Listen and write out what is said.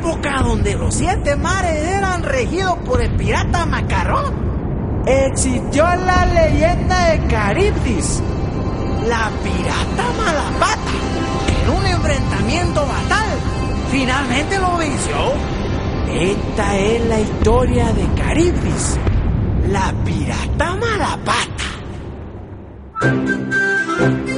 época donde los 7 mares eran regidos por el pirata Macarrón, existió la leyenda de Caribdis, la pirata Malapata, que en un enfrentamiento fatal finalmente lo venció. Esta es la historia de Caribdis, la pirata Malapata.